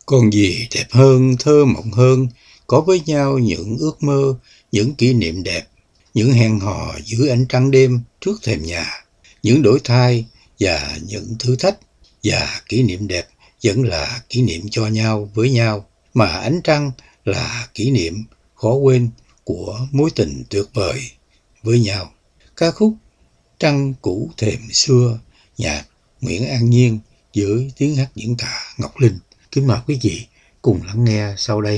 Còn gì đẹp hơn, thơ mộng hơn, có với nhau những ước mơ, những kỷ niệm đẹp, những hẹn hò dưới ánh trăng đêm trước thềm nhà, những đổi thay và những thử thách, và kỷ niệm đẹp vẫn là kỷ niệm cho nhau với nhau, mà ánh trăng là kỷ niệm khó quên của mối tình tuyệt vời với nhau. Ca khúc Trăng cũ thềm xưa, nhạc Nguyễn An Nhiên với tiếng hát diễn tả Ngọc Linh. Kính mời quý vị cùng lắng nghe sau đây.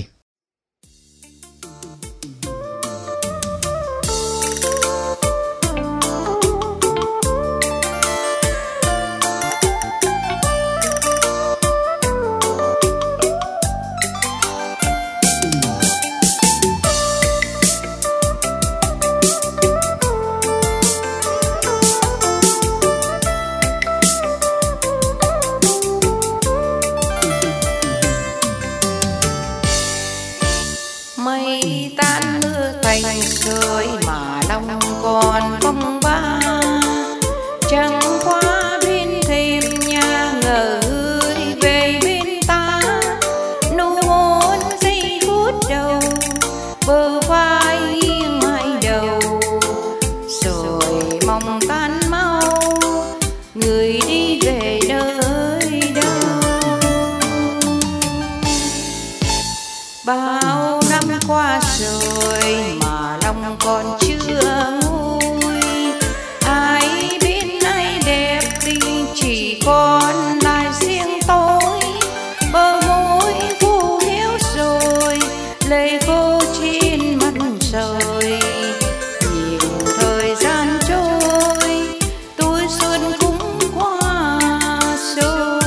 Mây tan mưa thành sơi mà lòng còn phong ba, chẳng qua bên thêm nhà người về bên ta. Nụ hôn giây phút đầu, bờ vai nghiêng hai đầu, rồi mong tan mau, người đi về nơi đâu. Bao năm qua rồi mà lòng còn chưa nguôi, ai biết ai đẹp tình chỉ còn lại riêng tôi. Bờ môi khô héo rồi, lệ khô trên mặt rồi, nhìn thời gian trôi, tuổi xuân cũng qua rồi.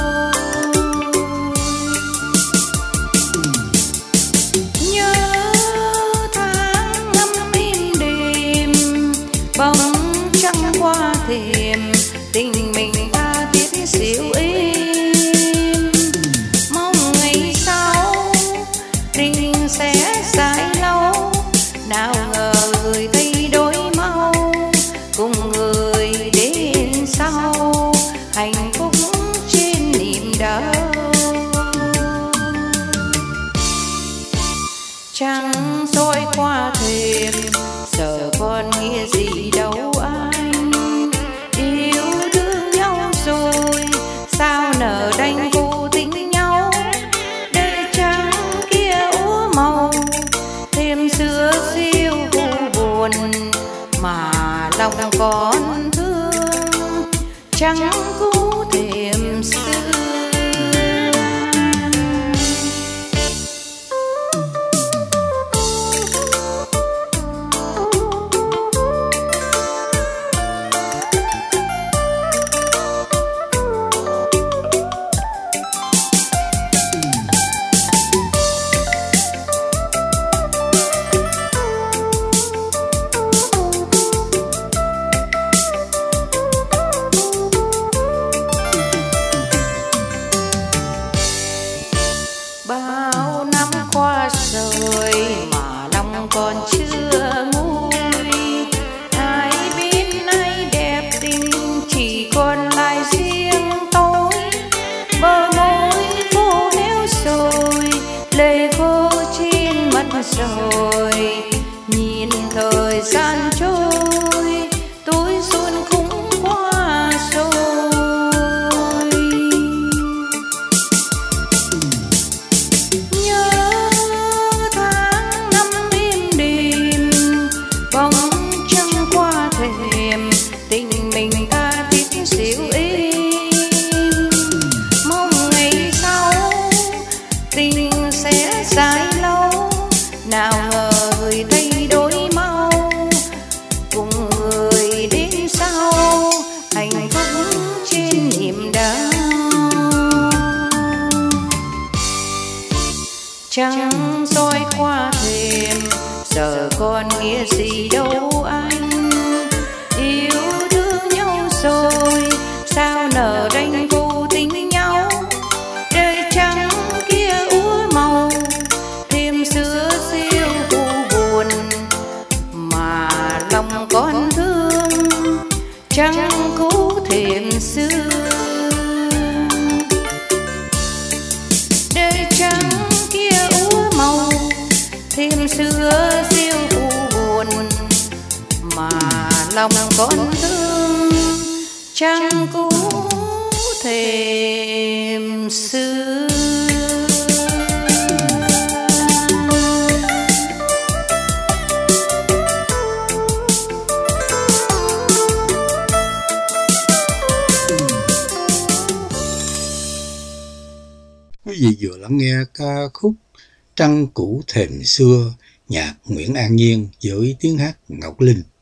Nhớ tháng năm bên đêm, bóng trăng qua thềm, tình mình ta tiết xíu êm. Mong ngày sau tình sẽ dài lâu, nào ngờ người thay đổi mau, cùng người đến sau, hạnh phúc trên niềm đau. Trăng soi qua thềm, giờ còn nghĩa gì đâu anh. Yêu thương nhau rồi, sao nỡ đành vô tình nhau. Đời trăng kia úa màu, thêm xưa siêu u buồn, mà lòng còn thương trăng cũ thềm xưa. Bao năm qua rồi mà lòng còn chưa nguôi, ai biết ai đẹp tình chỉ còn lại riêng tôi. Bờ môi khô héo rồi, lệ khô trên mặt rồi, nhìn thời gian trôi, tuổi xuân cũng qua rồi. Tình mình ta tiết xíu êm, mong ngày sau tình sẽ dài lâu, nào ngờ người thay đổi mau, cùng người đến sau, hạnh phúc trên niềm đau. Trăng soi qua thềm, giờ còn nghĩa gì đâu anh. Yêu thương nhau rồi, sao nỡ đành vô tình nhau. Đời trăng kia úa màu, thêm xưa siêu u buồn, mà lòng còn thương trăng cũ thềm xưa. Đời trăng lòng con thương trăng cũ thềm xưa. Quý vị vừa lắng nghe ca khúc Trăng Cũ Thềm Xưa, nhạc Nguyễn An Nhiên với tiếng hát Ngọc Linh.